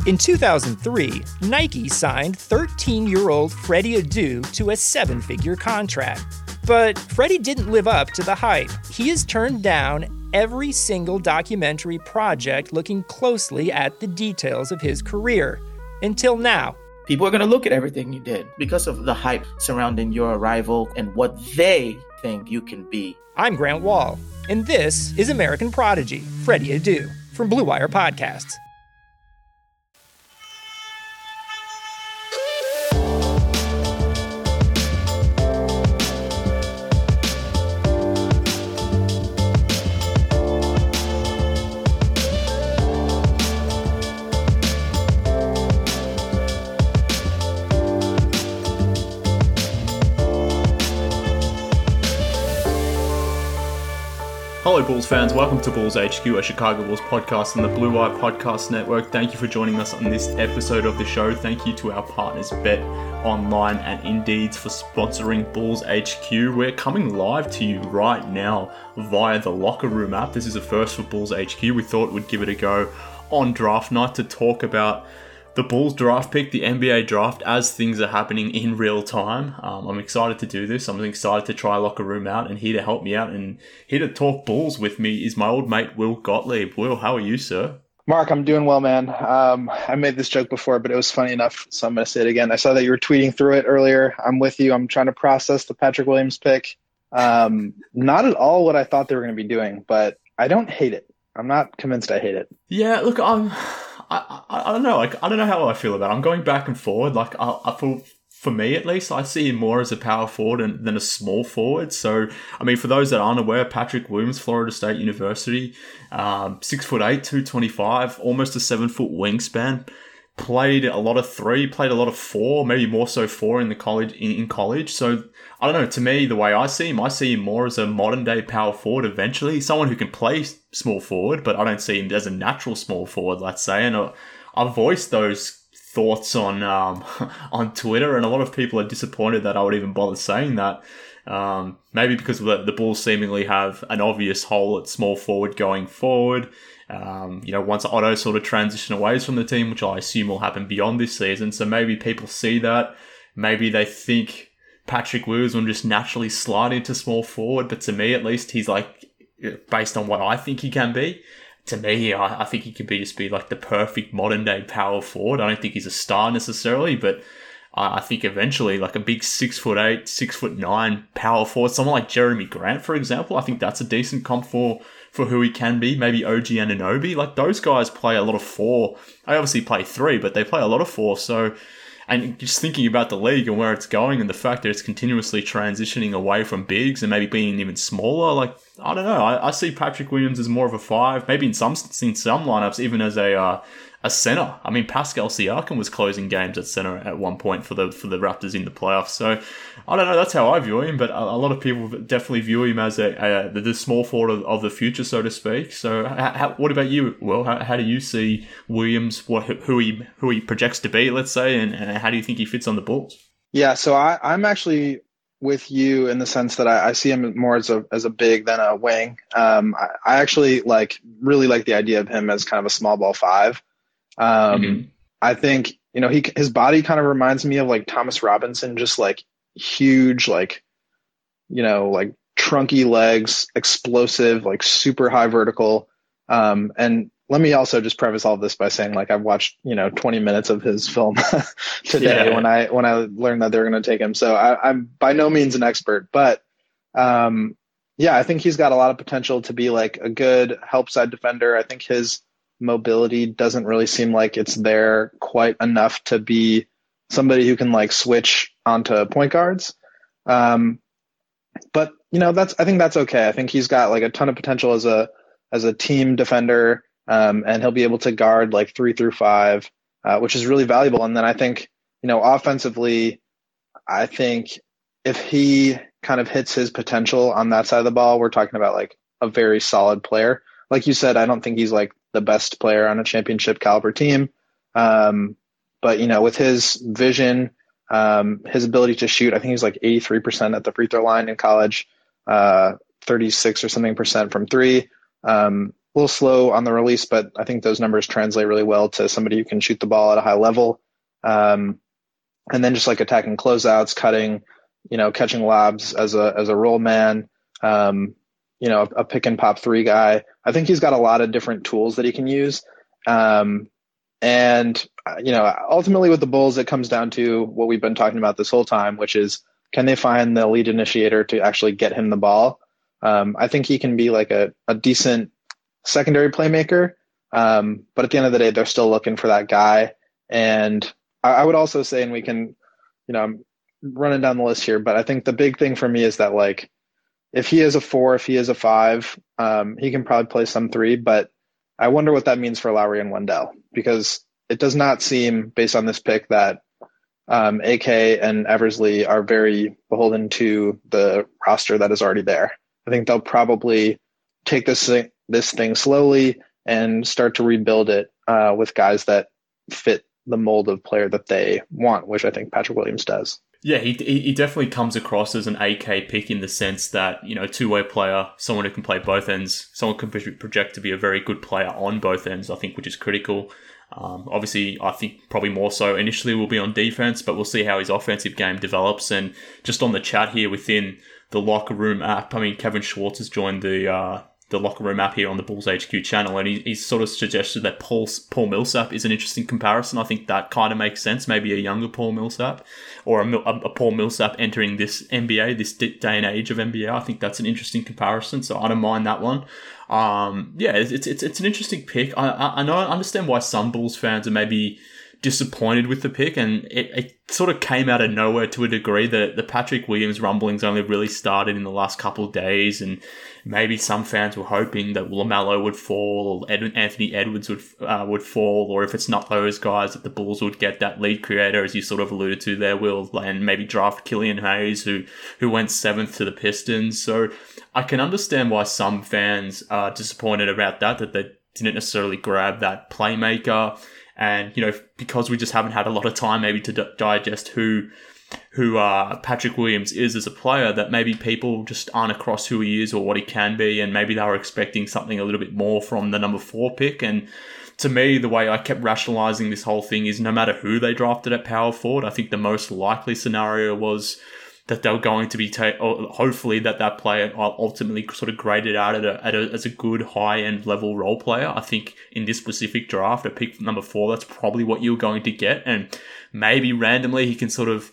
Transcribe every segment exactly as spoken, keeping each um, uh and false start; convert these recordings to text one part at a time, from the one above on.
In two thousand three, Nike signed thirteen-year-old Freddie Adu to a seven-figure contract. But Freddie didn't live up to the hype. He has turned down every single documentary project looking closely at the details of his career. Until now. People are going to look at everything you did because of the hype surrounding your arrival and what they think you can be. I'm Grant Wall, and this is American Prodigy, Freddie Adu, from Blue Wire Podcasts. Hello Bulls fans, welcome to Bulls H Q, a Chicago Bulls podcast on the Blue Wire Podcast Network. Thank you for joining us on this episode of the show. Thank you to our partners Bet Online and Indeed for sponsoring Bulls H Q. We're coming live to you right now via the Locker Room app. This is a first for Bulls H Q. We thought we'd give it a go on draft night to talk about the Bulls draft pick, the N B A draft, as things are happening in real time. Um, I'm excited to do this. I'm excited to try Locker Room out, and here to help me out and here to talk Bulls with me is my old mate, Will Gottlieb. Will, how are you, sir? Mark, I'm doing well, man. Um, I made this joke before, but it was funny enough, so I'm going to say it again. I saw that you were tweeting through it earlier. I'm with you. I'm trying to process the Patrick Williams pick. Um, not at all what I thought they were going to be doing, but I don't hate it. I'm not convinced I hate it. Yeah, look, I'm... I, I I don't know. Like I don't know how I feel about it. I'm going back and forward. Like I, I feel, for me at least, I see him more as a power forward than, than a small forward. So I mean, for those that aren't aware, Patrick Williams, Florida State University, um, six foot eight, two twenty five, almost a seven foot wingspan. Played a lot of three, played a lot of four, maybe more so four in the college in, in college. So I don't know. To me, the way I see him, I see him more as a modern day power forward. Eventually, someone who can play small forward, but I don't see him as a natural small forward. Let's say, and I, I voiced those thoughts on um, on Twitter, and a lot of people are disappointed that I would even bother saying that. Um, maybe because the, the Bulls seemingly have an obvious hole at small forward going forward. Um, you know, once Otto sort of transition away from the team, which I assume will happen beyond this season. So maybe people see that. Maybe they think Patrick Williams will just naturally slide into small forward. But to me, at least, he's like, based on what I think he can be, to me, I, I think he could be just be like the perfect modern day power forward. I don't think he's a star necessarily, but I, I think eventually like a big six foot eight, six foot nine power forward, someone like Jeremy Grant, for example, I think that's a decent comp for for who he can be. Maybe O G Anunoby. Like those guys play a lot of four. I obviously play three, but they play a lot of four. So, and just thinking about the league and where it's going and the fact that it's continuously transitioning away from bigs and maybe being even smaller, like, I don't know. I, I see Patrick Williams as more of a five, maybe in some in some lineups, even as a uh, a center. I mean, Pascal Siakam was closing games at center at one point for the for the Raptors in the playoffs. So, I don't know. That's how I view him, but a, a lot of people definitely view him as a, a the, the small forward of, of the future, so to speak. So, how, what about you, Will? How, how do you see Williams? What who he who he projects to be? Let's say, and, and how do you think he fits on the Bulls? Yeah, so I, I'm actually with you in the sense that I, I see him more as a as a big than a wing. Um, I, I actually like really like the idea of him as kind of a small ball five. Um, mm-hmm. I think, you know, he, his body kind of reminds me of like Thomas Robinson, just like huge, like, you know, like trunky legs, explosive, like super high vertical. Um, and let me also just preface all of this by saying, like, I've watched, you know, twenty minutes of his film today yeah. when I, when I learned that they were going to take him. So I, I'm by no means an expert, but, um, yeah, I think he's got a lot of potential to be like a good help side defender. I think his mobility doesn't really seem like it's there quite enough to be somebody who can like switch onto point guards. Um, but you know, that's, I think that's okay. I think he's got like a ton of potential as a, as a team defender. Um, and he'll be able to guard like three through five, uh, which is really valuable. And then I think, you know, offensively, I think if he kind of hits his potential on that side of the ball, we're talking about like a very solid player. Like you said, I don't think he's like the best player on a championship caliber team. Um, but, you know, with his vision, um, his ability to shoot, I think he's like eighty-three percent at the free throw line in college, uh, thirty-six or something percent from three. Um, a little slow on the release, but I think those numbers translate really well to somebody who can shoot the ball at a high level. Um, and then just like attacking closeouts, cutting, you know, catching lobs as a as a roll man, um, you know, a, a pick and pop three guy. I think he's got a lot of different tools that he can use. Um, and, you know, ultimately with the Bulls, it comes down to what we've been talking about this whole time, which is, can they find the lead initiator to actually get him the ball? Um, I think he can be like a, a decent secondary playmaker. Um, but at the end of the day, they're still looking for that guy. And I, I would also say, and we can, you know, I'm running down the list here, but I think the big thing for me is that, like, if he is a four, if he is a five, um, he can probably play some three, but I wonder what that means for Lowry and Wendell, because it does not seem, based on this pick, that um, A K and Eversley are very beholden to the roster that is already there. I think they'll probably take this thing, this thing slowly and start to rebuild it uh, with guys that fit the mold of player that they want, which I think Patrick Williams does. Yeah, he he definitely comes across as an A K pick in the sense that, you know, two-way player, someone who can play both ends, someone can project to be a very good player on both ends, I think, which is critical. Um, obviously, I think probably more so initially will be on defense, but we'll see how his offensive game develops. And just on the chat here within the Locker Room app, I mean, Kevin Schwartz has joined the uh, the Locker Room app here on the Bulls H Q channel, and he, he's sort of suggested that Paul, Paul Millsap is an interesting comparison. I think that kind of makes sense. Maybe a younger Paul Millsap, or a, a, a Paul Millsap entering this N B A, this day and age of N B A. I think that's an interesting comparison, so I don't mind that one. Um, yeah, it's it's it's an interesting pick. I I, I know I understand why some Bulls fans are maybe disappointed with the pick, and it, it sort of came out of nowhere to a degree. That the Patrick Williams rumblings only really started in the last couple of days, and maybe some fans were hoping that LaMelo would fall, or Ed, Anthony Edwards would uh, would fall, or if it's not those guys, that the Bulls would get that lead creator, as you sort of alluded to there, Will, and maybe draft Killian Hayes, who who went seventh to the Pistons. So I can understand why some fans are disappointed about that, that they didn't necessarily grab that playmaker. And, you know, because we just haven't had a lot of time maybe to d- digest who who uh, Patrick Williams is as a player, that maybe people just aren't across who he is or what he can be, and maybe they were expecting something a little bit more from the number four pick. And to me, the way I kept rationalizing this whole thing is no matter who they drafted at power forward, I think the most likely scenario was that they were going to be, ta- or hopefully that that player ultimately sort of graded out at a, at a, as a good high-end level role player. I think in this specific draft, at pick number four, that's probably what you're going to get. And maybe randomly he can sort of,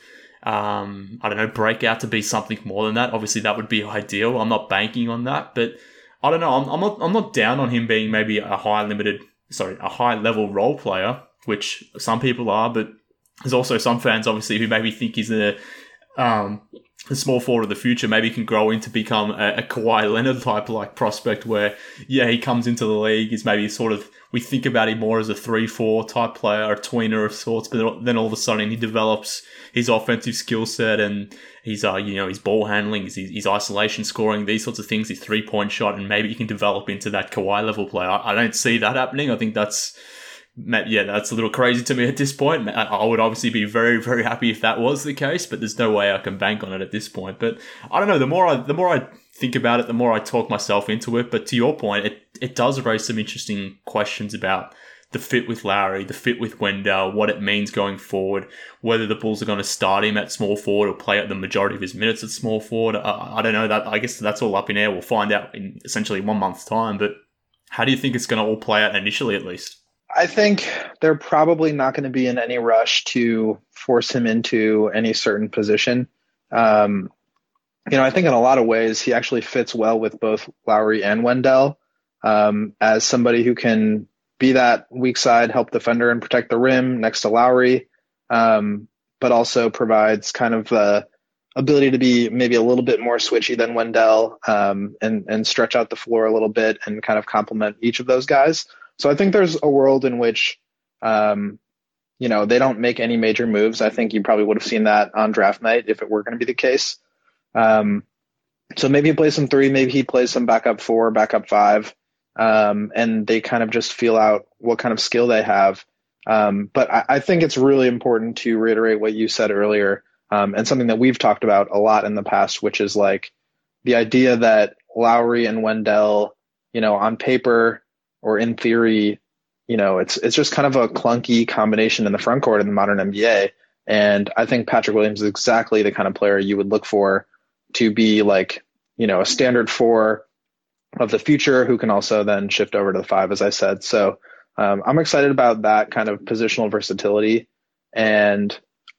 um, I don't know, break out to be something more than that. Obviously, that would be ideal. I'm not banking on that, but I don't know. I'm, I'm not, I'm not down on him being maybe a high limited, sorry, a high level role player, which some people are, but there's also some fans obviously who maybe think he's a, Um, the small forward of the future, maybe can grow into become a, a Kawhi Leonard type like prospect where, yeah, he comes into the league, is maybe sort of, we think about him more as a three four type player, a tweener of sorts, but then all of a sudden he develops his offensive skill set and his, uh, you know, his ball handling, his, his isolation scoring, these sorts of things, his three-point shot, and maybe he can develop into that Kawhi level player. I, I don't see that happening. I think that's, yeah, that's a little crazy to me at this point. I would obviously be very, very happy if that was the case, but there's no way I can bank on it at this point. But I don't know, the more I the more I think about it, the more I talk myself into it. But to your point, it, it does raise some interesting questions about the fit with Lowry, the fit with Wendell, what it means going forward, whether the Bulls are going to start him at small forward or play out the majority of his minutes at small forward. I, I don't know. That I guess that's all up in air. We'll find out in essentially one month's time. But how do you think it's going to all play out initially, at least? I think they're probably not going to be in any rush to force him into any certain position. Um, you know, I think in a lot of ways he actually fits well with both Lowry and Wendell um, as somebody who can be that weak side, help defender and protect the rim next to Lowry, um, but also provides kind of the ability to be maybe a little bit more switchy than Wendell um, and, and stretch out the floor a little bit and kind of complement each of those guys. So I think there's a world in which, um, you know, they don't make any major moves. I think you probably would have seen that on draft night if it were going to be the case. Um, so maybe he plays some three, maybe he plays some backup four, backup five, um, and they kind of just feel out what kind of skill they have. Um, but I, I think it's really important to reiterate what you said earlier, um, and something that we've talked about a lot in the past, which is like the idea that Lowry and Wendell, you know, on paper, or in theory, you know, it's it's just kind of a clunky combination in the front court in the modern N B A. And I think Patrick Williams is exactly the kind of player you would look for to be like, you know, a standard four of the future who can also then shift over to the five, as I said. So um, I'm excited about that kind of positional versatility. And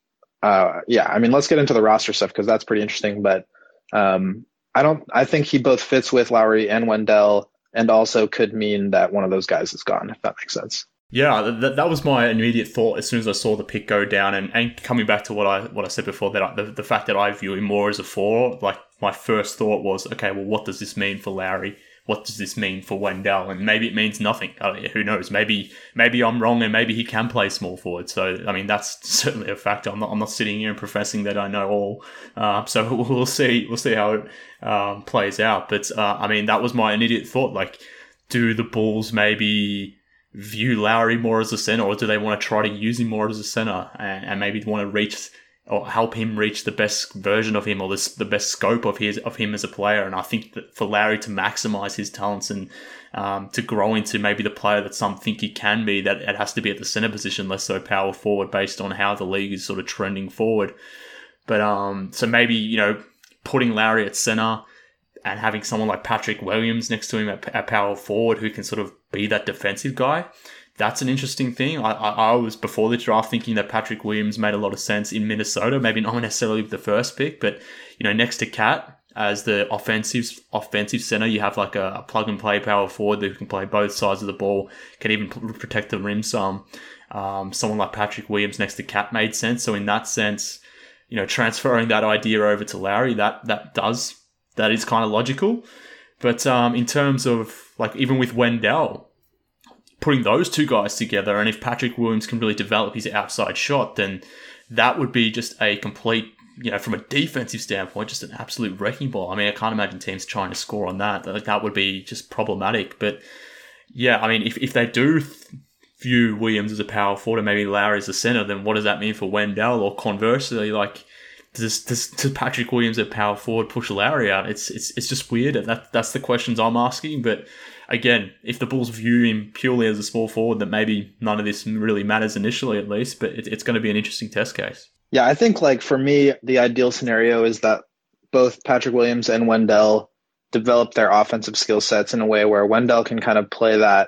uh, yeah, I mean, let's get into the roster stuff because that's pretty interesting. But um, I don't, I think he both fits with Lowry and Wendell, and also could mean that one of those guys is gone, if that makes sense. Yeah, that, that was my immediate thought as soon as I saw the pick go down. And, and coming back to what I what I said before, that I, the, the fact that I view him more as a four, like my first thought was, okay, well, what does this mean for Lowry? What does this mean for Wendell? And maybe it means nothing. I mean, who knows? Maybe maybe I'm wrong, and maybe he can play small forward. So I mean, that's certainly a factor. I'm not I'm not sitting here and professing that I know all. Uh, so we'll see we'll see how it um, plays out. But uh, I mean, that was my immediate thought. Like, do the Bulls maybe view Lowry more as a center, or do they want to try to use him more as a center and, and maybe want to reach or help him reach the best version of him, or this, the best scope of his of him as a player? And I think that for Lowry to maximize his talents and um, to grow into maybe the player that some think he can be, that it has to be at the center position, less so power forward, based on how the league is sort of trending forward. But um, so maybe, you know, putting Lowry at center and having someone like Patrick Williams next to him at, at power forward who can sort of be that defensive guy, that's an interesting thing. I, I, I was, before the draft, thinking that Patrick Williams made a lot of sense in Minnesota, maybe not necessarily with the first pick, but, you know, next to Cat as the offensive offensive center, you have like a, a plug-and-play power forward that can play both sides of the ball, can even protect the rim some. Um, someone like Patrick Williams next to Cat made sense. So in that sense, you know, transferring that idea over to Lowry, that that does... that is kind of logical. But um, in terms of, like, even with Wendell, putting those two guys together, and if Patrick Williams can really develop his outside shot, then that would be just a complete, you know, from a defensive standpoint, just an absolute wrecking ball. I mean, I can't imagine teams trying to score on that. Like, that would be just problematic. But yeah, I mean, if, if they do th- view Williams as a power forward and maybe Lowry as a center, then what does that mean for Wendell? Or conversely, like, Does, does, does Patrick Williams at power forward push Lowry out? It's it's it's just weird. That that's the questions I'm asking. But again, if the Bulls view him purely as a small forward, then maybe none of this really matters initially, at least. But it, it's going to be an interesting test case. Yeah, I think, like, for me, the ideal scenario is that both Patrick Williams and Wendell develop their offensive skill sets in a way where Wendell can kind of play that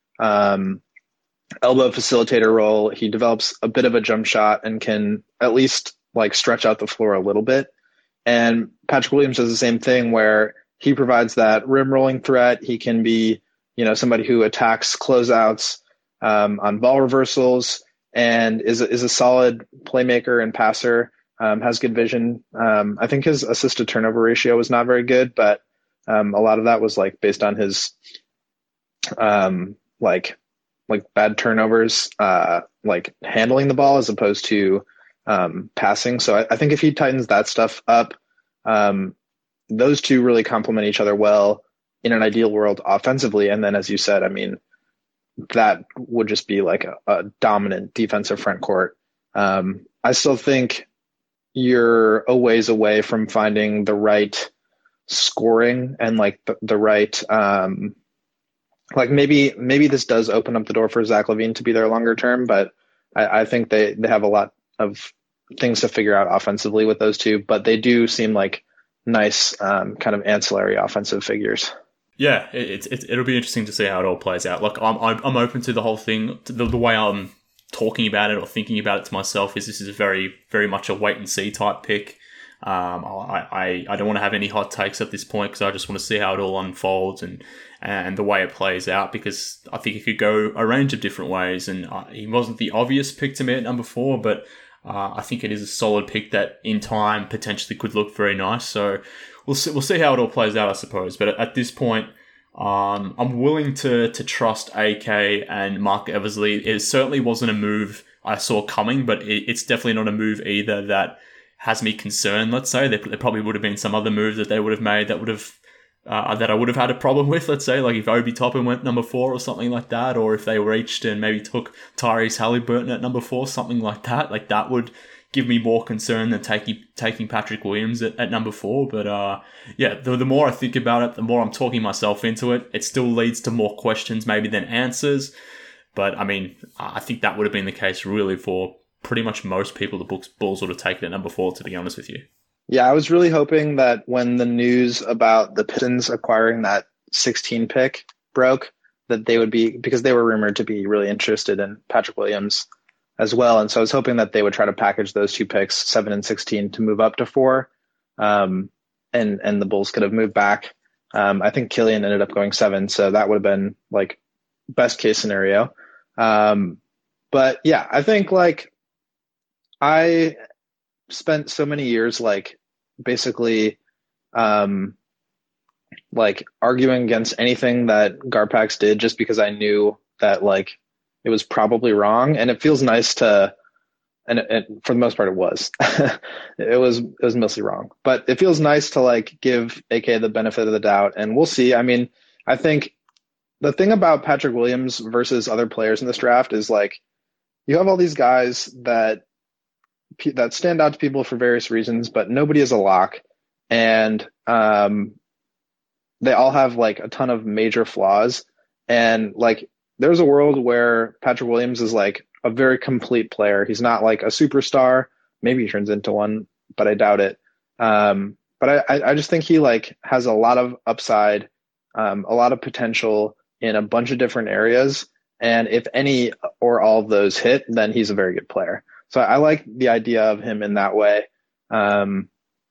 um, elbow facilitator role. He develops a bit of a jump shot and can at least like stretch out the floor a little bit. And Patrick Williams does the same thing where he provides that rim rolling threat. He can be, you know, somebody who attacks closeouts um, on ball reversals and is a, is a solid playmaker and passer, um, has good vision. Um, I think his assist to turnover ratio was not very good, but um, a lot of that was like based on his um, like, like bad turnovers, uh, like handling the ball as opposed to um, passing. So I, I think if he tightens that stuff up, um, those two really complement each other well in an ideal world offensively. And then, as you said, I mean, that would just be like a, a dominant defensive front court. Um, I still think you're a ways away from finding the right scoring and like the, the right, um, like maybe, maybe this does open up the door for Zach LaVine to be there longer term, but I, I think they, they have a lot of things to figure out offensively with those two, but they do seem like nice um, kind of ancillary offensive figures. Yeah, it, it, it'll be interesting to see how it all plays out. Like, I'm I'm open to the whole thing. The, the way I'm talking about it or thinking about it to myself is this is a very, very much a wait and see type pick. Um, I, I, I don't want to have any hot takes at this point because I just want to see how it all unfolds and and the way it plays out, because I think it could go a range of different ways. And uh, he wasn't the obvious pick to me at number four, but uh, I think it is a solid pick that in time potentially could look very nice. So we'll see, we'll see how it all plays out, I suppose. But at, at this point, um, I'm willing to to trust A K and Mark Eversley. It certainly wasn't a move I saw coming, but it, it's definitely not a move either that has me concerned. Let's say there, there probably would have been some other moves that they would have made that would have uh, that I would have had a problem with. Let's say like if Obi Toppin went number four or something like that, or if they reached and maybe took Tyrese Halliburton at number four, something like that. Like that would give me more concern than taking taking Patrick Williams at, at number four. But uh, yeah, the, the more I think about it, the more I'm talking myself into it. It still leads to more questions maybe than answers. But I mean, I think that would have been the case really for pretty much most people. The Bulls would have taken it at number four, to be honest with you. Yeah, I was really hoping that when the news about the Pistons acquiring that sixteen pick broke, that they would be, because they were rumored to be really interested in Patrick Williams as well. And so I was hoping that they would try to package those two picks, seven and sixteen, to move up to four. Um, and, and the Bulls could have moved back. Um, I think Killian ended up going seven. So that would have been like best case scenario. Um, but yeah, I think like I spent so many years, like basically, um, like arguing against anything that Garpax did just because I knew that like it was probably wrong. And it feels nice to, and, it, and for the most part it was, it was, it was mostly wrong, but it feels nice to like give A K the benefit of the doubt, and we'll see. I mean, I think the thing about Patrick Williams versus other players in this draft is like, you have all these guys that, that stand out to people for various reasons, but nobody is a lock. And, um, they all have like a ton of major flaws. And like, there's a world where Patrick Williams is like a very complete player. He's not like a superstar. Maybe he turns into one, but I doubt it. Um, but I, I just think he like has a lot of upside, um, a lot of potential in a bunch of different areas. And if any or all of those hit, then he's a very good player. So I like the idea of him in that way. Um,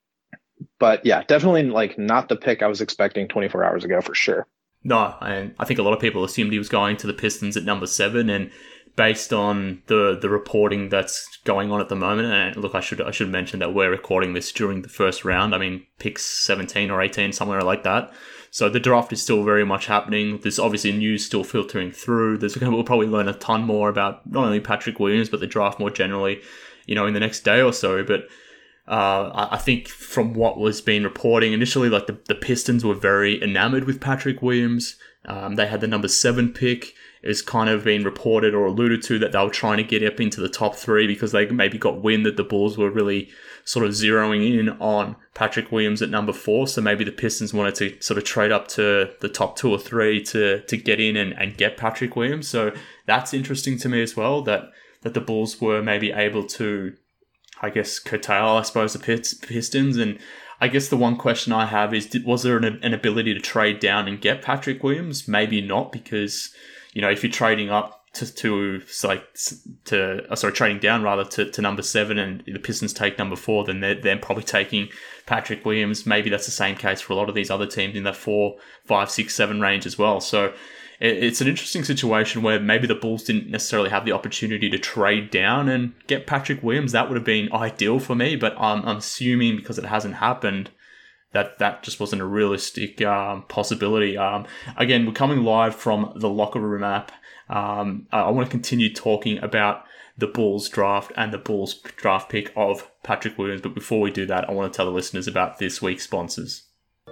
But yeah, definitely like not the pick I was expecting twenty-four hours ago for sure. No, and I think a lot of people assumed he was going to the Pistons at number seven, and based on the the reporting that's going on at the moment, and look, I should I should mention that we're recording this during the first round. I mean, picks seventeen or eighteen, somewhere like that. So the draft is still very much happening. There's obviously news still filtering through. There's we'll probably learn a ton more about not only Patrick Williams but the draft more generally, you know, in the next day or so. But Uh, I think from what was being reporting initially, like the, the Pistons were very enamored with Patrick Williams. Um, they had the number seven pick. It's kind of been reported or alluded to that they were trying to get up into the top three because they maybe got wind that the Bulls were really sort of zeroing in on Patrick Williams at number four. So maybe the Pistons wanted to sort of trade up to the top two or three to, to get in and, and get Patrick Williams. So that's interesting to me as well, that, that the Bulls were maybe able to, I guess, curtail, I suppose, the Pistons. And I guess the one question I have is, was there an, an ability to trade down and get Patrick Williams? Maybe not, because, you know, if you're trading up to, to like, to, oh, sorry, trading down rather to, to number seven and the Pistons take number four, then they're, they're probably taking Patrick Williams. Maybe that's the same case for a lot of these other teams in that four, five, six, seven range as well. So it's an interesting situation where maybe the Bulls didn't necessarily have the opportunity to trade down and get Patrick Williams. That would have been ideal for me, but I'm, I'm assuming because it hasn't happened that that just wasn't a realistic um, possibility. Um, again, we're coming live from the Locker Room app. Um, I want to continue talking about the Bulls draft and the Bulls draft pick of Patrick Williams, but before we do that, I want to tell the listeners about this week's sponsors.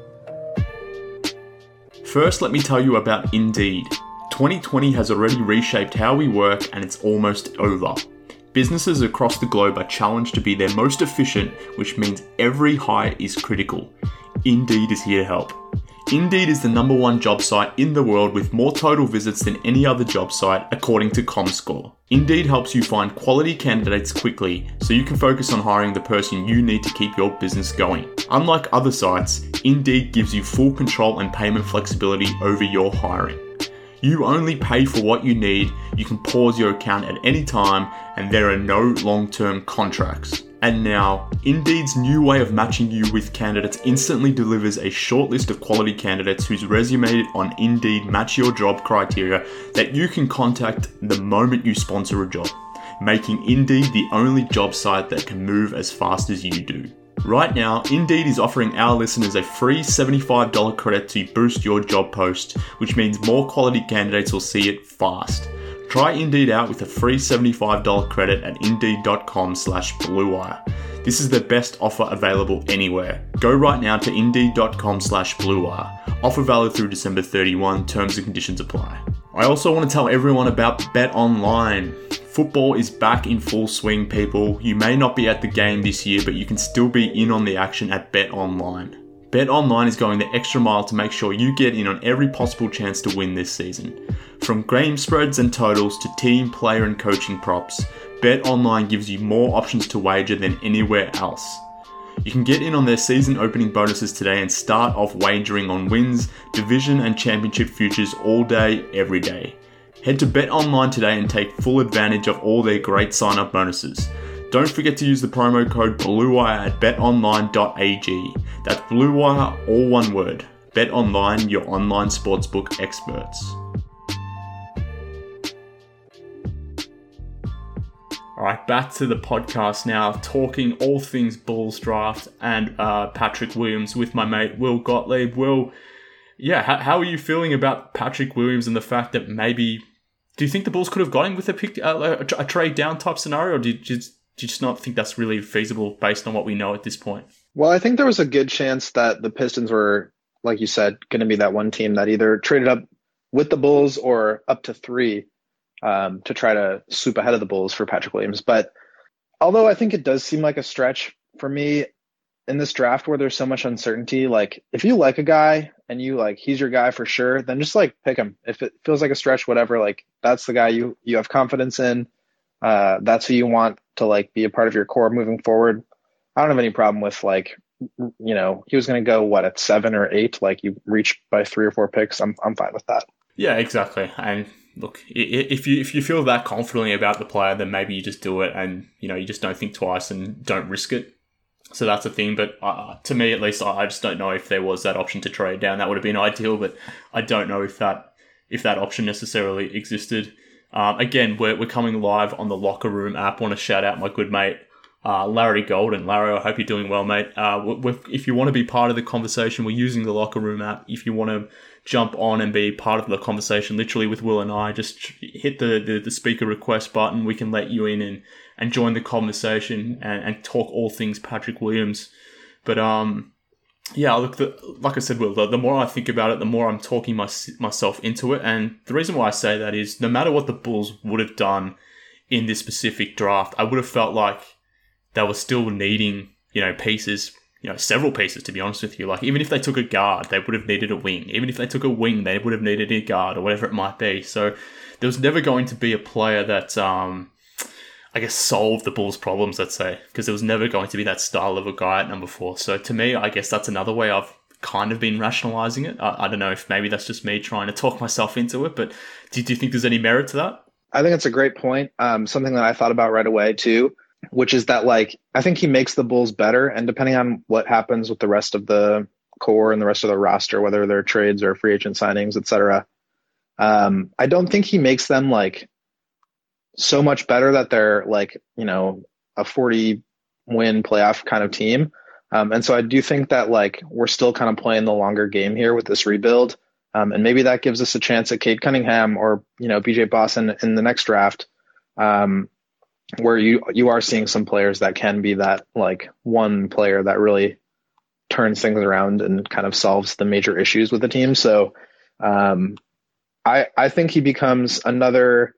First, let me tell you about Indeed. twenty twenty has already reshaped how we work, and it's almost over. Businesses across the globe are challenged to be their most efficient, which means every hire is critical. Indeed is here to help. Indeed is the number one job site in the world with more total visits than any other job site, according to Comscore. Indeed helps you find quality candidates quickly, so you can focus on hiring the person you need to keep your business going. Unlike other sites, Indeed gives you full control and payment flexibility over your hiring. You only pay for what you need, you can pause your account at any time, and there are no long-term contracts. And now, Indeed's new way of matching you with candidates instantly delivers a short list of quality candidates whose resume on Indeed match your job criteria that you can contact the moment you sponsor a job, making Indeed the only job site that can move as fast as you do. Right now, Indeed is offering our listeners a free seventy-five dollars credit to boost your job post, which means more quality candidates will see it fast. Try Indeed out with a free seventy-five dollars credit at indeed.com slash bluewire. This is the best offer available anywhere. Go right now to indeed.com slash bluewire. Offer valid through December thirty-first. Terms and conditions apply. I also want to tell everyone about Bet Online. Football is back in full swing, people. You may not be at the game this year, but you can still be in on the action at Bet Online. Bet Online is going the extra mile to make sure you get in on every possible chance to win this season. From game spreads and totals to team, player and coaching props, Bet Online gives you more options to wager than anywhere else. You can get in on their season opening bonuses today and start off wagering on wins, division and championship futures all day, every day. Head to Bet Online today and take full advantage of all their great sign-up bonuses. Don't forget to use the promo code BLUEWIRE at bet online dot a g. That's BLUEWIRE, all one word. Bet Online, your online sportsbook experts. All right, back to the podcast now, talking all things Bulls draft and uh, Patrick Williams with my mate Will Gottlieb. Will, yeah, how, how are you feeling about Patrick Williams and the fact that maybe, do you think the Bulls could have got him with a, pick, uh, a, a trade down type scenario, or do you, just, do you just not think that's really feasible based on what we know at this point? Well, I think there was a good chance that the Pistons were, like you said, going to be that one team that either traded up with the Bulls or up to three. Um, to try to swoop ahead of the Bulls for Patrick Williams. But although I think it does seem like a stretch for me in this draft where there's so much uncertainty, like if you like a guy and you like, he's your guy for sure, then just like pick him. If it feels like a stretch, whatever, like that's the guy you, you have confidence in. Uh, that's who you want to like be a part of your core moving forward. I don't have any problem with like, you know, he was going to go what at seven or eight, like you reach by three or four picks. I'm, I'm fine with that. Yeah, exactly. And look, if you if you feel that confidently about the player, then maybe you just do it, and you know you just don't think twice and don't risk it. So that's a thing. But uh, to me, at least, I just don't know if there was that option to trade down. That would have been ideal, but I don't know if that if that option necessarily existed. Um, again, we're we're coming live on the Locker Room app. I want to shout out my good mate uh, Larry Golden. Larry, I hope you're doing well, mate. Uh, we're, we're, if you want to be part of the conversation, we're using the Locker Room app. If you want to jump on and be part of the conversation, literally with Will and I, just hit the, the, the speaker request button. We can let you in and, and join the conversation and, and talk all things Patrick Williams. But um, yeah, look, the, like I said, Will, the, the more I think about it, the more I'm talking my, myself into it. And the reason why I say that is no matter what the Bulls would have done in this specific draft, I would have felt like they were still needing, you know, pieces, you know, several pieces, to be honest with you. Like, even if they took a guard, they would have needed a wing. Even if they took a wing, they would have needed a guard or whatever it might be. So there was never going to be a player that, um, I guess, solved the Bulls' problems, let's say, because there was never going to be that style of a guy at number four. So to me, I guess that's another way I've kind of been rationalizing it. I, I don't know if maybe that's just me trying to talk myself into it, but do, do you think there's any merit to that? I think it's a great point. Um, something that I thought about right away, too, which is that, like, I think he makes the Bulls better. And depending on what happens with the rest of the core and the rest of the roster, whether they're trades or free agent signings, et cetera, um, I don't think he makes them, like, so much better that they're, like, you know, a forty-win playoff kind of team. Um, and so I do think that, like, we're still kind of playing the longer game here with this rebuild. Um, and maybe that gives us a chance at Cade Cunningham or, you know, B J Boston in the next draft. Um, where you you are seeing some players that can be that like one player that really turns things around and kind of solves the major issues with the team. So um, I I think he becomes another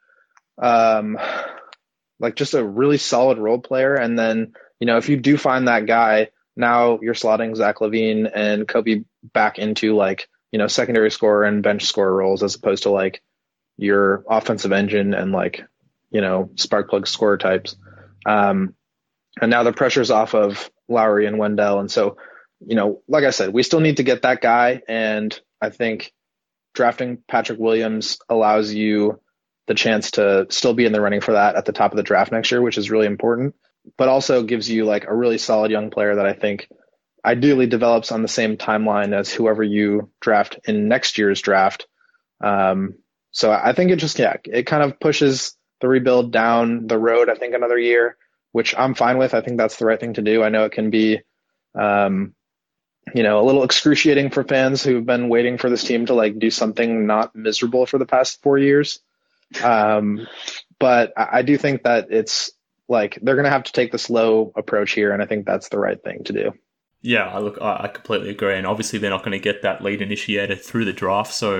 um, like just a really solid role player. And then, you know, if you do find that guy, now you're slotting Zach LaVine and Kobe back into like, you know, secondary scorer and bench scorer roles as opposed to like your offensive engine and like, you know, spark plug scorer types. Um, and now the pressure's off of Lowry and Wendell. And so, you know, like I said, we still need to get that guy. And I think drafting Patrick Williams allows you the chance to still be in the running for that at the top of the draft next year, which is really important, but also gives you like a really solid young player that I think ideally develops on the same timeline as whoever you draft in next year's draft. Um, so I think it just, yeah, it kind of pushes the rebuild down the road, I think another year, which I'm fine with. I think that's the right thing to do. I know it can be, um, you know, a little excruciating for fans who've been waiting for this team to like do something not miserable for the past four years. Um, but I, I do think that it's like, they're going to have to take the slow approach here. And I think that's the right thing to do. Yeah, I look, I completely agree. And obviously they're not going to get that lead initiator through the draft. So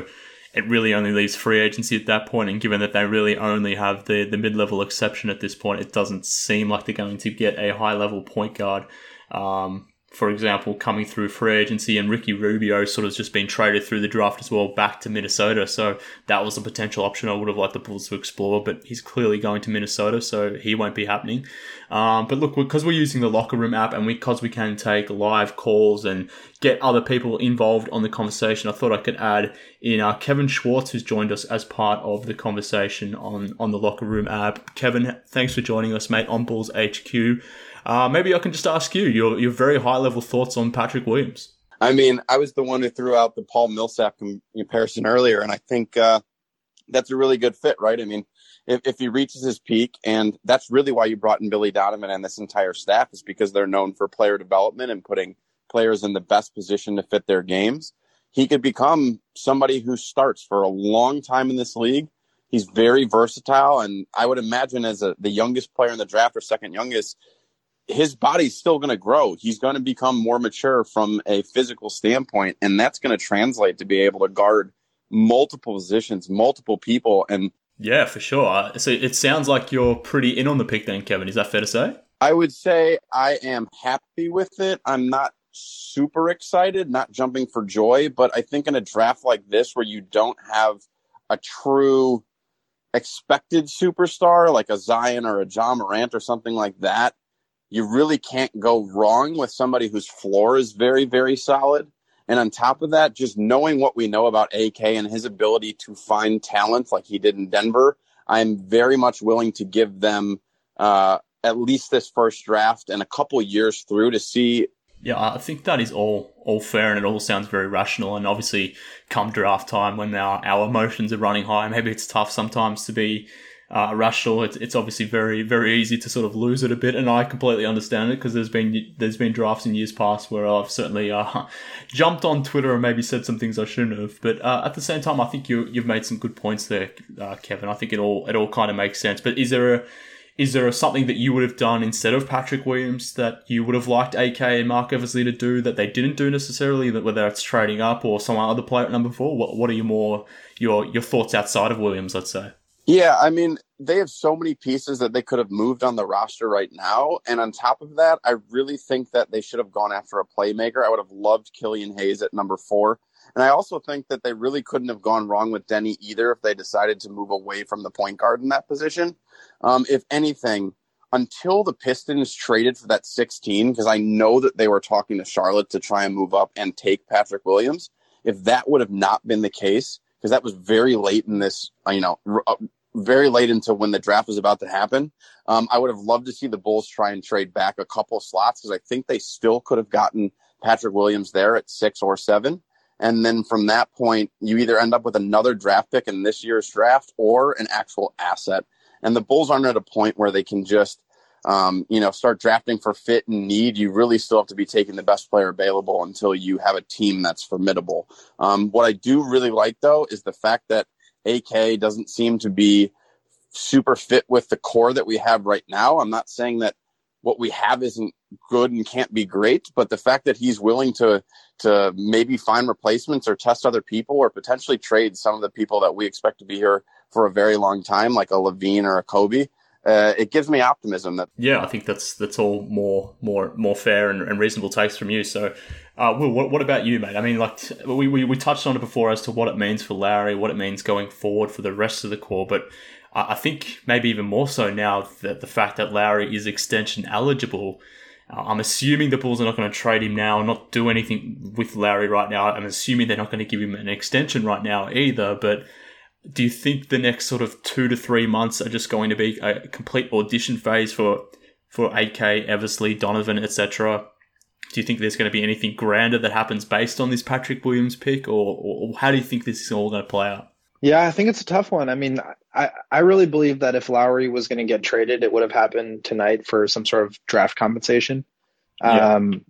it really only leaves free agency at that point. And given that they really only have the, the mid-level exception at this point, it doesn't seem like they're going to get a high-level point guard. Um, for example, coming through free agency, and Ricky Rubio sort of just been traded through the draft as well back to Minnesota. So that was a potential option I would have liked the Bulls to explore, but he's clearly going to Minnesota, so he won't be happening. Um, but look, because we're using the Locker Room app and because we, we can take live calls and get other people involved on the conversation, I thought I could add in uh, Kevin Schwartz, who's joined us as part of the conversation on, on the Locker Room app. Kevin, thanks for joining us, mate, on Bulls H Q. Uh, maybe I can just ask you your your very high level thoughts on Patrick Williams. I mean, I was the one who threw out the Paul Millsap comparison earlier, and I think uh, that's a really good fit, right? I mean, if, if he reaches his peak, and that's really why you brought in Billy Donovan and this entire staff, is because they're known for player development and putting players in the best position to fit their games. He could become somebody who starts for a long time in this league. He's very versatile, and I would imagine as a, the youngest player in the draft or second youngest, his body's still going to grow. He's going to become more mature from a physical standpoint, and that's going to translate to be able to guard multiple positions, multiple people. And yeah, for sure. So it sounds like you're pretty in on the pick then, Kevin. Is that fair to say? I would say I am happy with it. I'm not super excited, not jumping for joy, but I think in a draft like this where you don't have a true expected superstar like a Zion or a John Morant or something like that, you really can't go wrong with somebody whose floor is very, very solid. And on top of that, just knowing what we know about A K and his ability to find talent like he did in Denver, I'm very much willing to give them uh, at least this first draft and a couple years through to see. Yeah, I think that is all all fair, and it all sounds very rational. And obviously, come draft time, when our, our emotions are running high, maybe it's tough sometimes to be Uh, rational. It's it's obviously very very easy to sort of lose it a bit, and I completely understand it because there's been there's been drafts in years past where I've certainly uh, jumped on Twitter and maybe said some things I shouldn't have. But uh, at the same time, I think you you've made some good points there, uh, Kevin. I think it all it all kind of makes sense. But is there a is there a, something that you would have done instead of Patrick Williams that you would have liked A K and Mark Eversley to do that they didn't do necessarily? That whether it's trading up or some other player at number four. What what are your more your your thoughts outside of Williams? Let's say. Yeah, I mean, they have so many pieces that they could have moved on the roster right now. And on top of that, I really think that they should have gone after a playmaker. I would have loved Killian Hayes at number four. And I also think that they really couldn't have gone wrong with Denny either if they decided to move away from the point guard in that position. Um, if anything, until the Pistons traded for that sixteen, because I know that they were talking to Charlotte to try and move up and take Patrick Williams, if that would have not been the case, because that was very late in this, you know, r- very late into when the draft was about to happen. Um, I would have loved to see the Bulls try and trade back a couple of slots because I think they still could have gotten Patrick Williams there at six or seven. And then from that point, you either end up with another draft pick in this year's draft or an actual asset. And the Bulls aren't at a point where they can just, um, you know, start drafting for fit and need. You really still have to be taking the best player available until you have a team that's formidable. Um, what I do really like, though, is the fact that A K doesn't seem to be super fit with the core that we have right now. I'm not saying that what we have isn't good and can't be great, but the fact that he's willing to to maybe find replacements or test other people or potentially trade some of the people that we expect to be here for a very long time, like a Levine or a Kobe, uh, it gives me optimism. That yeah, I think that's that's all more more more fair and, and reasonable takes from you. So, uh, Will, what, what about you, mate? I mean, like we, we we touched on it before as to what it means for Lowry, what it means going forward for the rest of the core, but I think maybe even more so now that the fact that Lowry is extension eligible. Uh, I'm assuming the Bulls are not going to trade him now, not do anything with Lowry right now. I'm assuming they're not going to give him an extension right now either. But do you think the next sort of two to three months are just going to be a complete audition phase for for A K, Eversley, Donovan, et cetera? Do you think there's going to be anything grander that happens based on this Patrick Williams pick, or, or how do you think this is all going to play out? Yeah, I think it's a tough one. I mean, I, I really believe that if Lowry was going to get traded, it would have happened tonight for some sort of draft compensation. Yeah. Um,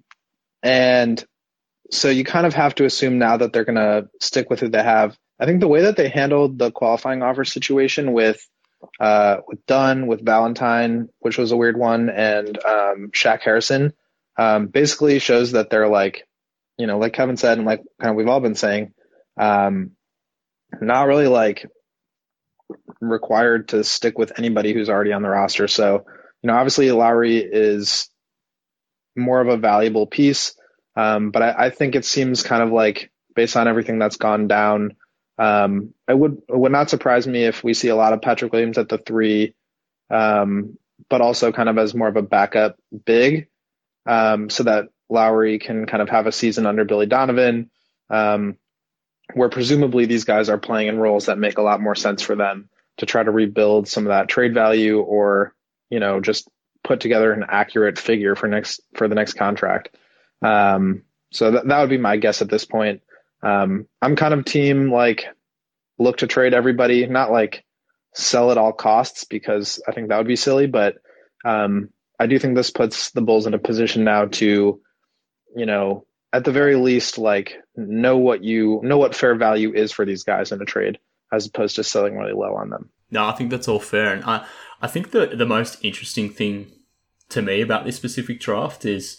and so you kind of have to assume now that they're going to stick with who they have. I think the way that they handled the qualifying offer situation with uh, with Dunn, with Valentine, which was a weird one, and um, Shaq Harrison, um, basically shows that they're like, you know, like Kevin said, and like kind of we've all been saying, um, not really like required to stick with anybody who's already on the roster. So, you know, obviously Lowry is more of a valuable piece. Um, but I, I think it seems kind of like, based on everything that's gone down, um, it would it would not surprise me if we see a lot of Patrick Williams at the three, um, but also kind of as more of a backup big, um, so that Lowry can kind of have a season under Billy Donovan, um, where presumably these guys are playing in roles that make a lot more sense for them to try to rebuild some of that trade value, or, you know, just put together an accurate figure for next for the next contract. Um, so that that would be my guess at this point. Um, I'm kind of team like look to trade everybody, not like sell at all costs, because I think that would be silly. But um, I do think this puts the Bulls in a position now to, you know, at the very least, like know what you know what fair value is for these guys in a trade, as opposed to selling really low on them. No, I think that's all fair, and I I think the the most interesting thing to me about this specific draft is,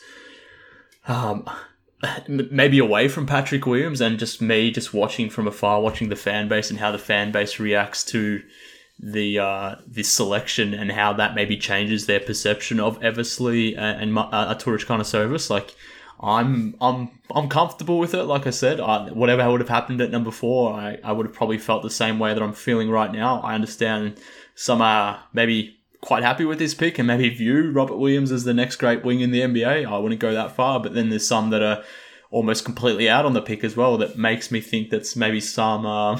um. maybe away from Patrick Williams and just me just watching from afar, watching the fan base and how the fan base reacts to the uh, this selection, and how that maybe changes their perception of Eversley and, and uh, Arturas Karnisovas. Like, I'm I'm I'm comfortable with it. Like I said, I, whatever would have happened at number four, I, I would have probably felt the same way that I'm feeling right now. I understand some are maybe quite happy with this pick and maybe view Robert Williams as the next great wing in the N B A. I wouldn't go that far, but then there's some that are almost completely out on the pick as well. That makes me think that's maybe some, uh,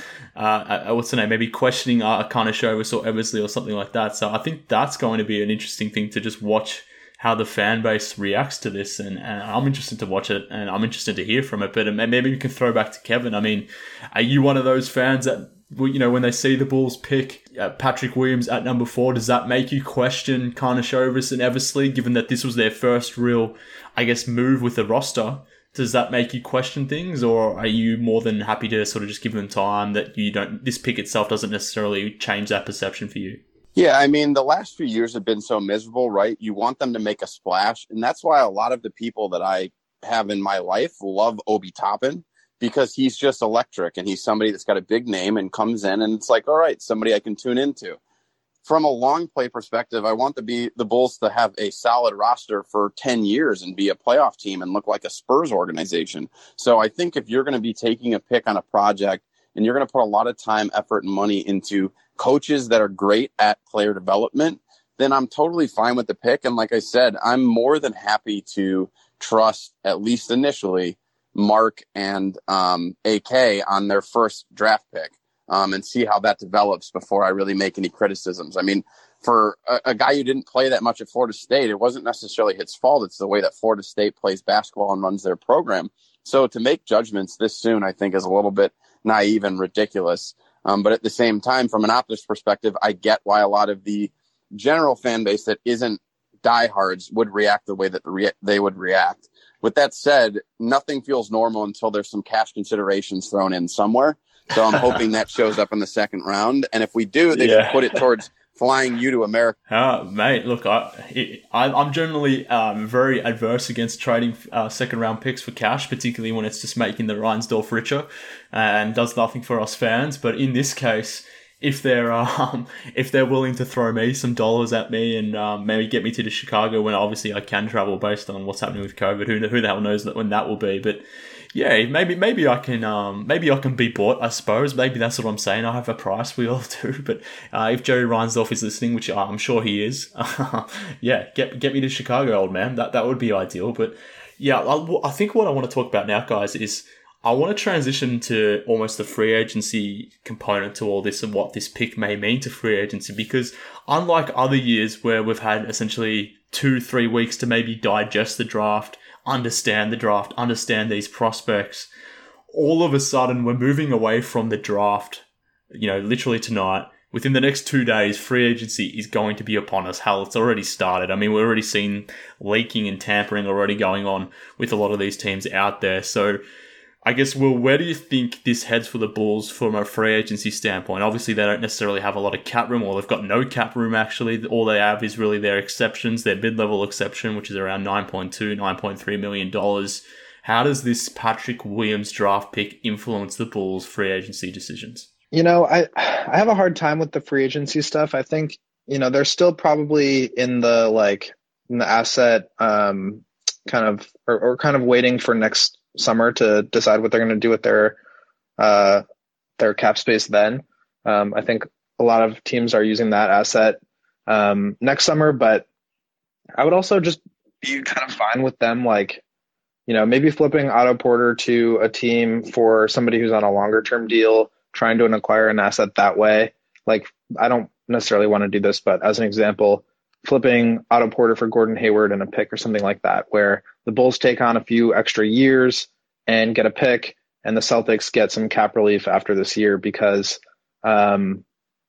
uh, what's the name, maybe questioning uh, Karnisovas or Eversley or something like that. So I think that's going to be an interesting thing to just watch how the fan base reacts to this, and, and I'm interested to watch it, and I'm interested to hear from it. But maybe we can throw back to Kevin. I mean, are you one of those fans that, you know, when they see the Bulls pick uh, Patrick Williams at number four, does that make you question Karnisovas and Eversley, given that this was their first real, I guess, move with the roster? Does that make you question things, or are you more than happy to sort of just give them time, that you don't, this pick itself doesn't necessarily change that perception for you? Yeah, I mean, the last few years have been so miserable, right? You want them to make a splash, and that's why a lot of the people that I have in my life love Obi Toppin, because he's just electric, and he's somebody that's got a big name and comes in, and it's like, all right, somebody I can tune into. From a long play perspective, I want to be the Bulls to have a solid roster for ten years and be a playoff team and look like a Spurs organization. So I think if you're going to be taking a pick on a project and you're going to put a lot of time, effort, and money into coaches that are great at player development, then I'm totally fine with the pick. And like I said, I'm more than happy to trust, at least initially, Mark and um, A K on their first draft pick. Um, and see how that develops before I really make any criticisms. I mean, for a, a guy who didn't play that much at Florida State, it wasn't necessarily his fault. It's the way that Florida State plays basketball and runs their program. So to make judgments this soon, I think, is a little bit naive and ridiculous. Um, but at the same time, from an optics perspective, I get why a lot of the general fan base that isn't diehards would react the way that re- they would react. With that said, nothing feels normal until there's some cash considerations thrown in somewhere. So I'm hoping that shows up in the second round. And if we do, they yeah. can put it towards flying you to America. Oh, mate, look, I, I, I'm generally um, very adverse against trading uh, second round picks for cash, particularly when it's just making the Reinsdorf richer and does nothing for us fans. But in this case, if they're um, if they're willing to throw me some dollars at me and um, maybe get me to Chicago, when obviously I can travel based on what's happening with COVID, who who the hell knows when that will be, but. Yeah, maybe maybe I can um, maybe I can be bought, I suppose. Maybe that's what I'm saying. I have a price, we all do. But uh, if Jerry Reinsdorf is listening, which I'm sure he is, yeah, get get me to Chicago, old man. That that would be ideal. But yeah, I, I think what I want to talk about now, guys, is I want to transition to almost the free agency component to all this and what this pick may mean to free agency. Because unlike other years where we've had essentially two, three weeks to maybe digest the draft, understand the draft, understand these prospects, all of a sudden we're moving away from the draft, you know, literally tonight. Within the next two days, free agency is going to be upon us. Hell, it's already started. I mean, we're already seeing leaking and tampering already going on with a lot of these teams out there. So I guess, Will, where do you think this heads for the Bulls from a free agency standpoint? Obviously, they don't necessarily have a lot of cap room, or they've got no cap room, actually. All they have is really their exceptions, their mid-level exception, which is around nine point two, nine point three million dollars. How does this Patrick Williams draft pick influence the Bulls' free agency decisions? You know, I I have a hard time with the free agency stuff. I think, you know, they're still probably in the like in the asset um, kind of or, or kind of waiting for next summer to decide what they're going to do with their uh, their cap space then. Um, I think a lot of teams are using that asset um, next summer, but I would also just be kind of fine with them, like, you know, maybe flipping Otto Porter to a team for somebody who's on a longer term deal, trying to acquire an asset that way. Like, I don't necessarily want to do this, but as an example, flipping Otto Porter for Gordon Hayward and a pick or something like that, where the Bulls take on a few extra years and get a pick, and the Celtics get some cap relief after this year because, um,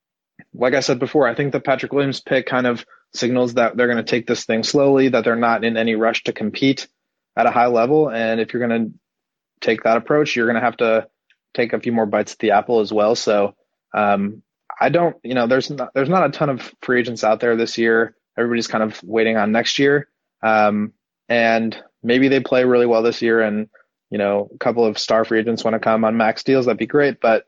like I said before, I think the Patrick Williams pick kind of signals that they're going to take this thing slowly, that they're not in any rush to compete at a high level. And if you're going to take that approach, you're going to have to take a few more bites at the apple as well. So um, I don't, you know, there's not, there's not a ton of free agents out there this year. Everybody's kind of waiting on next year. Um, and maybe they play really well this year and, you know, a couple of star free agents want to come on max deals. That'd be great. But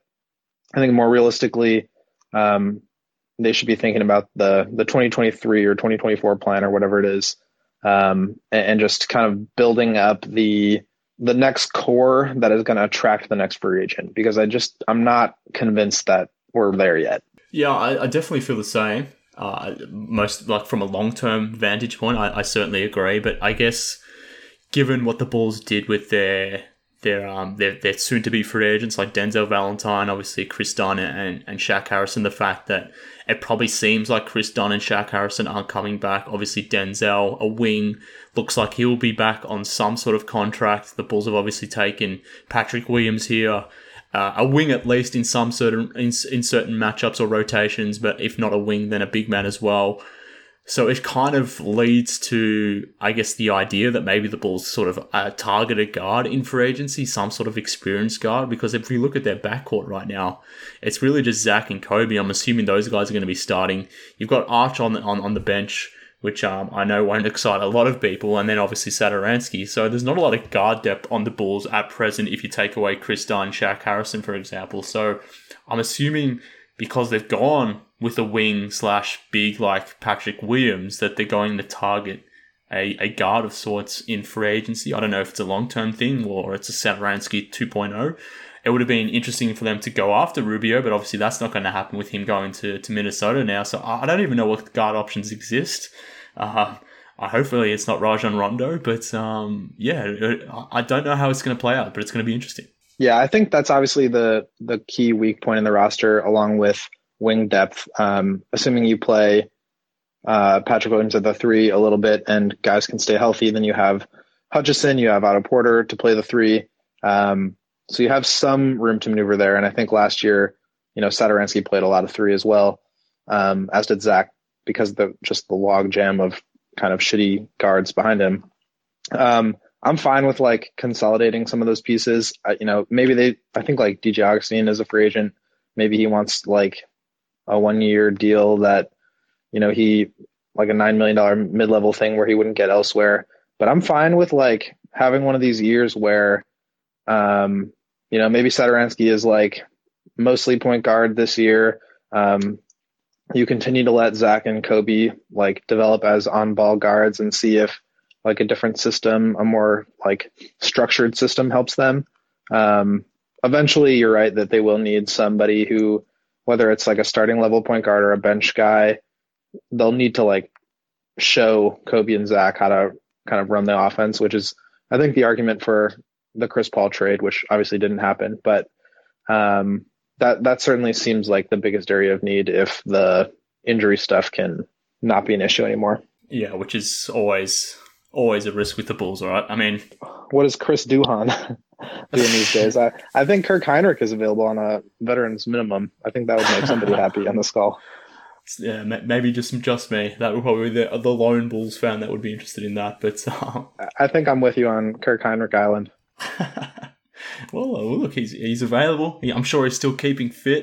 I think more realistically, um, they should be thinking about the, the twenty twenty-three or twenty twenty-four plan or whatever it is. Um, and, and just kind of building up the, the next core that is going to attract the next free agent, because I just, I'm not convinced that we're there yet. Yeah, I, I definitely feel the same. Uh, most like from a long-term vantage point, I, I certainly agree. But I guess given what the Bulls did with their their um their, their soon-to-be free agents like Denzel Valentine, obviously Chris Dunn and, and Shaq Harrison, the fact that it probably seems like Chris Dunn and Shaq Harrison aren't coming back. Obviously Denzel, a wing, looks like he'll be back on some sort of contract. The Bulls have obviously taken Patrick Williams here. Uh, a wing at least in some certain in, in certain matchups or rotations, but if not a wing, then a big man as well. So it kind of leads to, I guess, the idea that maybe the Bulls sort of uh, target a guard in free agency, some sort of experienced guard, because if we look at their backcourt right now, it's really just Zach and Kobe. I'm assuming those guys are going to be starting. You've got Arch on the, on, on the bench, which um, I know won't excite a lot of people, and then obviously Satoransky. So there's not a lot of guard depth on the Bulls at present if you take away Chris Dunn, Shaq Harrison, for example. So I'm assuming because they've gone with a wing slash big like Patrick Williams that they're going to target a, a guard of sorts in free agency. I don't know if it's a long-term thing or it's a Satoransky two point oh. It would have been interesting for them to go after Rubio, but obviously that's not going to happen with him going to, to Minnesota now. So I don't even know what guard options exist. Uh, hopefully it's not Rajon Rondo, but um, yeah, I don't know how it's going to play out, but it's going to be interesting. Yeah, I think that's obviously the the key weak point in the roster, along with wing depth. Um, assuming you play uh, Patrick Williams at the three a little bit and guys can stay healthy, then you have Hutchison, you have Otto Porter to play the three. Um, so you have some room to maneuver there. And I think last year, you know, Satoransky played a lot of three as well, um, as did Zach, because of the just the log jam of kind of shitty guards behind him. Um, I'm fine with like consolidating some of those pieces. Uh, you know, maybe they, I think like D J Augustine is a free agent. Maybe he wants like a one year deal that, you know, he like a nine million dollars mid-level thing where he wouldn't get elsewhere. But I'm fine with like having one of these years where, um, you know, maybe Satoransky is like mostly point guard this year. Um, you continue to let Zach and Kobe like develop as on-ball guards and see if like a different system, a more like structured system helps them. Um, eventually you're right that they will need somebody who, whether it's like a starting level point guard or a bench guy, they'll need to like show Kobe and Zach how to kind of run the offense, which is, I think, the argument for the Chris Paul trade, which obviously didn't happen, but um, that, that certainly seems like the biggest area of need if the injury stuff can not be an issue anymore. Yeah, which is always, always a risk with the Bulls, right? I mean, what is Chris Duhon doing these days? I, I think Kirk Heinrich is available on a veterans minimum. I think that would make somebody happy on this call. Yeah, maybe just just me. That would probably be the, the lone Bulls fan that would be interested in that. But um... I think I'm with you on Kirk Heinrich Island. Well, look, he's he's available. I'm sure he's still keeping fit.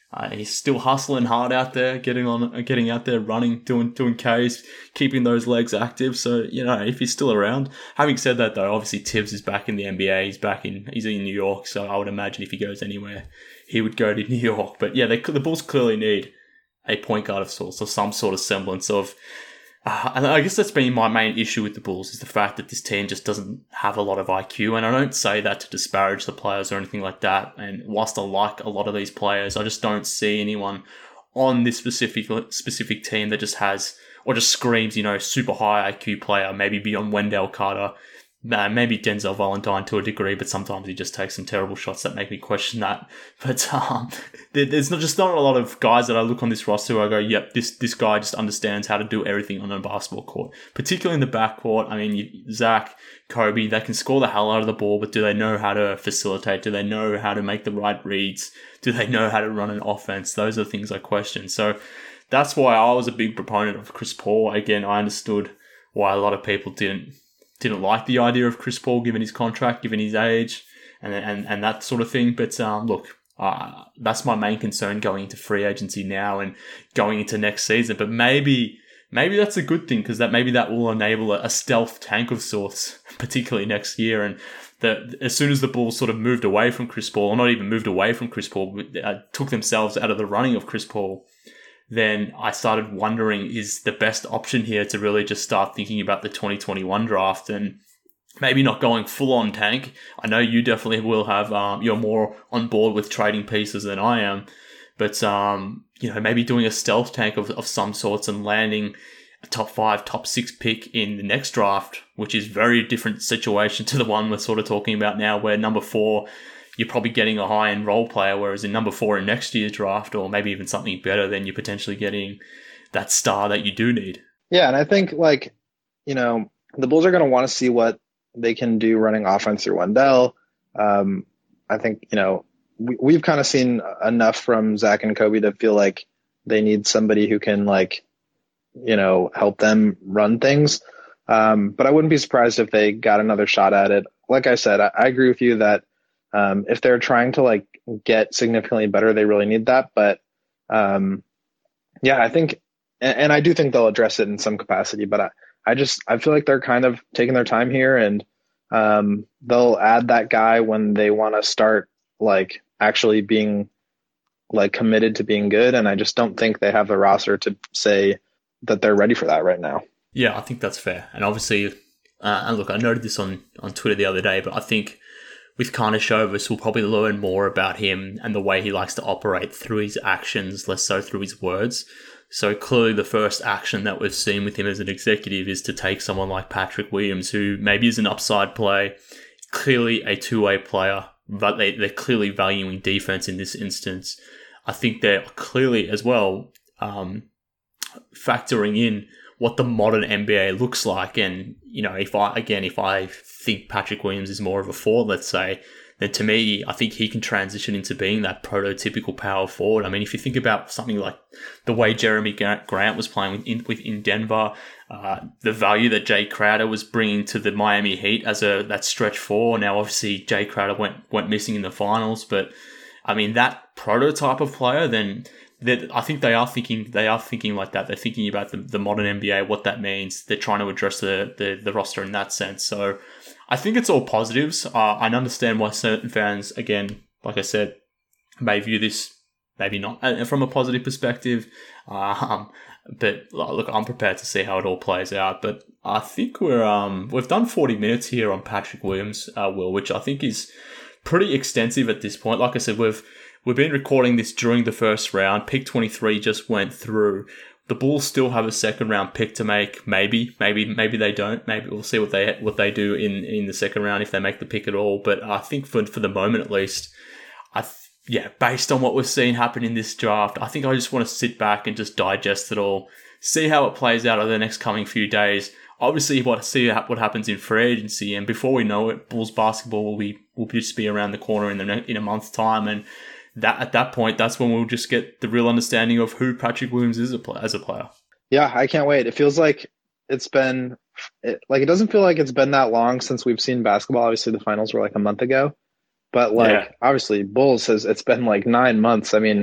Uh, he's still hustling hard out there, getting on, getting out there, running, doing doing Ks, keeping those legs active. So, you know, if he's still around. Having said that, though, obviously Tibbs is back in the N B A. He's back in, he's in New York. So I would imagine if he goes anywhere, he would go to New York. But yeah, they, the Bulls clearly need a point guard of sorts, or some sort of semblance of. Uh, and I guess that's been my main issue with the Bulls, is the fact that this team just doesn't have a lot of I Q. And I don't say that to disparage the players or anything like that. And whilst I like a lot of these players, I just don't see anyone on this specific specific team that just has, or just screams, you know, super high I Q player, maybe beyond Wendell Carter, uh, maybe Denzel Valentine to a degree, but sometimes he just takes some terrible shots that make me question that. But um, there, there's not just not a lot of guys that I look on this roster who I go, yep, this this guy just understands how to do everything on a basketball court, particularly in the backcourt. I mean, you, Zach, Kobe, they can score the hell out of the ball, but do they know how to facilitate? Do they know how to make the right reads? Do they know how to run an offense? Those are the things I question. So that's why I was a big proponent of Chris Paul. Again, I understood why a lot of people didn't didn't like the idea of Chris Paul, given his contract, given his age, and and, and that sort of thing. But um, look, uh, that's my main concern going into free agency now and going into next season. But maybe maybe that's a good thing, because that maybe that will enable a, a stealth tank of sorts, particularly next year. And the, as soon as the Bulls sort of moved away from Chris Paul, or not even moved away from Chris Paul, but, uh, took themselves out of the running of Chris Paul, then I started wondering, is the best option here to really just start thinking about the twenty twenty-one draft and maybe not going full on tank. I know you definitely will have, um, you're more on board with trading pieces than I am, but, um, you know, maybe doing a stealth tank of, of some sorts and landing a top five, top six pick in the next draft, which is very different situation to the one we're sort of talking about now, where number four, you're probably getting a high-end role player, whereas in number four in next year's draft, or maybe even something better, then you're potentially getting that star that you do need. Yeah, and I think, like, you know, the Bulls are going to want to see what they can do running offense through Wendell. Um, I think, you know, we, we've kind of seen enough from Zach and Kobe to feel like they need somebody who can, like, you know, help them run things. Um, but I wouldn't be surprised if they got another shot at it. Like I said, I, I agree with you that Um, if they're trying to like get significantly better, they really need that. But um, yeah, I think, and, and I do think they'll address it in some capacity. But I, I just I feel like they're kind of taking their time here, and um, they'll add that guy when they want to start like actually being like committed to being good. And I just don't think they have the roster to say that they're ready for that right now. Yeah, I think that's fair. And obviously, uh, and look, I noted this on on Twitter the other day, but I think with Karnisovas, we'll probably learn more about him and the way he likes to operate through his actions, less so through his words. So clearly the first action that we've seen with him as an executive is to take someone like Patrick Williams, who maybe is an upside play, clearly a two-way player, but they, they're clearly valuing defense in this instance. I think they're clearly as well um, factoring in what the modern N B A looks like. And, you know, if I, again, if I think Patrick Williams is more of a forward, let's say, then to me, I think he can transition into being that prototypical power forward. I mean, if you think about something like the way Jeremy Grant was playing within, within Denver, uh, the value that Jay Crowder was bringing to the Miami Heat as a, that stretch four. Now, obviously, Jay Crowder went, went missing in the finals, but I mean, that prototype of player, then that I think they are thinking they are thinking like that. They're thinking about the, the modern N B A, what that means. They're trying to address the, the, the roster in that sense. So I think it's all positives. Uh, I understand why certain fans, again, like I said, may view this maybe not uh, from a positive perspective. Um, but look, I'm prepared to see how it all plays out. But I think we're um we've done forty minutes here on Patrick Williams, uh, Will, which I think is pretty extensive at this point. Like I said, we've We've been recording this during the first round. Pick twenty-three just went through. The Bulls still have a second round pick to make. Maybe, maybe, maybe they don't. Maybe we'll see what they what they do in, in the second round if they make the pick at all. But I think for for the moment at least, I th- yeah, based on what we've seen happen in this draft, I think I just want to sit back and just digest it all, see how it plays out over the next coming few days. Obviously, what see what happens in free agency, and before we know it, Bulls basketball will be will just be around the corner in the in a month's time, and that at that point, that's when we'll just get the real understanding of who Patrick Williams is as a player. Yeah, I can't wait. It feels like it's been it, like it doesn't feel like it's been that long since we've seen basketball. Obviously, the finals were like a month ago, but like yeah. obviously, Bulls has it's been like nine months. I mean,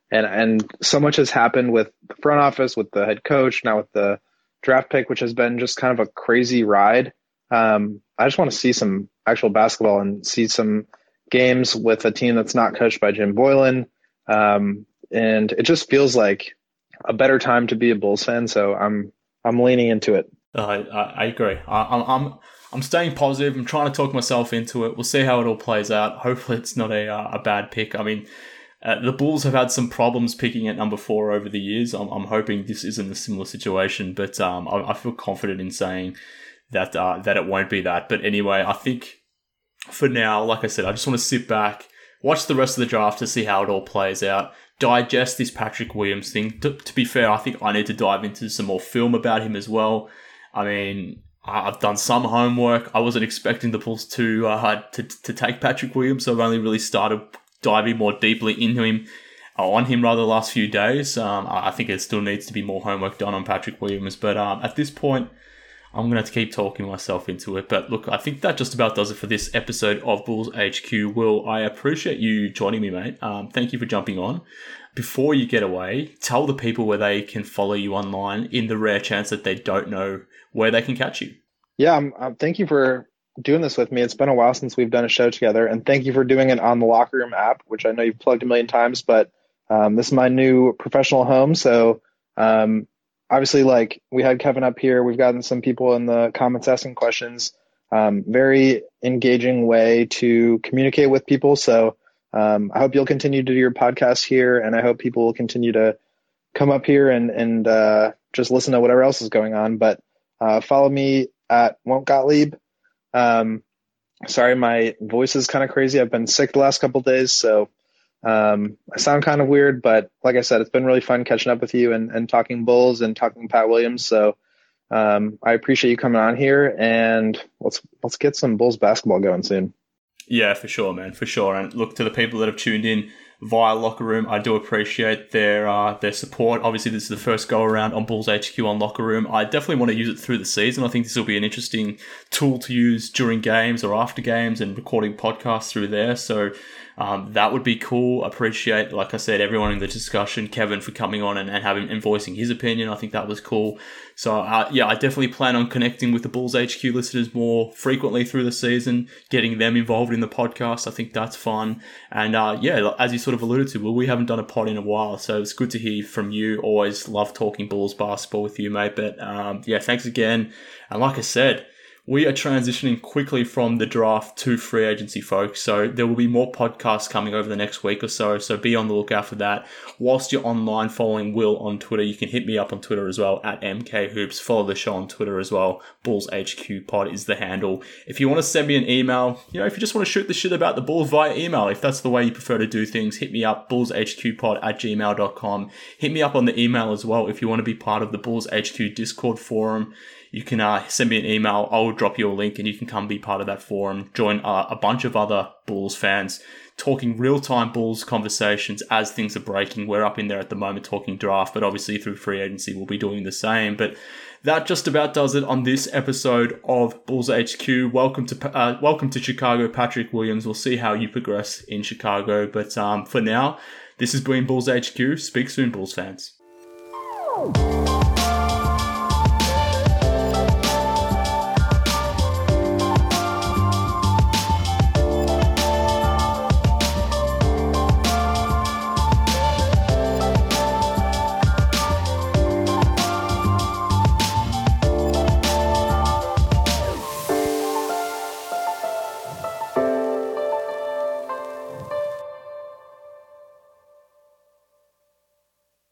and and so much has happened with the front office, with the head coach, now with the draft pick, which has been just kind of a crazy ride. Um, I just want to see some actual basketball and see some games with a team that's not coached by Jim Boylen. Um, and it just feels like a better time to be a Bulls fan. So I'm, I'm leaning into it. Uh, I, I agree. I, I'm, I'm, I'm staying positive. I'm trying to talk myself into it. We'll see how it all plays out. Hopefully it's not a, uh, a bad pick. I mean, uh, the Bulls have had some problems picking at number four over the years. I'm, I'm hoping this isn't a similar situation, but um, I, I feel confident in saying that uh, that it won't be that. But anyway, I think for now, like I said, I just want to sit back, watch the rest of the draft to see how it all plays out, digest this Patrick Williams thing. To, to be fair, I think I need to dive into some more film about him as well. I mean, I've done some homework. I wasn't expecting the Bulls to, uh, to, to take Patrick Williams, so I've only really started diving more deeply into him, uh, on him rather the last few days. Um, I think there still needs to be more homework done on Patrick Williams, but um, at this point, I'm going to have to keep talking myself into it. But look, I think that just about does it for this episode of Bulls H Q. Will, I appreciate you joining me, mate. Um, thank you for jumping on. Before you get away, tell the people where they can follow you online in the rare chance that they don't know where they can catch you. Yeah, um, um, thank you for doing this with me. It's been a while since we've done a show together. And thank you for doing it on the Locker Room app, which I know you've plugged a million times. But um, this is my new professional home. So um obviously, like, we had Kevin up here. We've gotten some people in the comments asking questions. Um, very engaging way to communicate with people. So um, I hope you'll continue to do your podcast here, and I hope people will continue to come up here and, and uh, just listen to whatever else is going on. But uh, follow me at Won't Gottlieb. Um, sorry, my voice is kind of crazy. I've been sick the last couple of days, so Um, I sound kind of weird, but like I said, it's been really fun catching up with you and, and talking Bulls and talking Pat Williams. So um, I appreciate you coming on here, and let's let's get some Bulls basketball going soon. Yeah, for sure, man, for sure. And look, to the people that have tuned in via Locker Room, I do appreciate their uh, their support. Obviously, this is the first go around on Bulls H Q on Locker Room. I definitely want to use it through the season. I think this will be an interesting tool to use during games or after games and recording podcasts through there. So um, that would be cool. Appreciate, like I said, everyone in the discussion, Kevin for coming on and, and having and voicing his opinion. I think that was cool. So uh, yeah, I definitely plan on connecting with the Bulls H Q listeners more frequently through the season, getting them involved in the podcast. I think that's fun. And uh, yeah, as you sort of alluded to, well, we haven't done a pod in a while, so it's good to hear from you. Always love talking Bulls basketball with you, mate. But um, yeah, thanks again. And like I said, we are transitioning quickly from the draft to free agency, folks. So there will be more podcasts coming over the next week or so. So be on the lookout for that. Whilst you're online following Will on Twitter, you can hit me up on Twitter as well at M K Hoops. Follow the show on Twitter as well. Bulls H Q Pod is the handle. If you want to send me an email, you know, if you just want to shoot the shit about the Bulls via email, if that's the way you prefer to do things, hit me up, bullshqpod at gmail dot com. Hit me up on the email as well if you want to be part of the Bulls H Q Discord forum. You can uh, send me an email. I'll drop you a link and you can come be part of that forum. Join uh, a bunch of other Bulls fans talking real-time Bulls conversations as things are breaking. We're up in there at the moment talking draft, but obviously through free agency we'll be doing the same. But that just about does it on this episode of Bulls H Q. Welcome to uh, welcome to Chicago, Patrick Williams. We'll see how you progress in Chicago. But um, for now, this has been Bulls H Q. Speak soon, Bulls fans.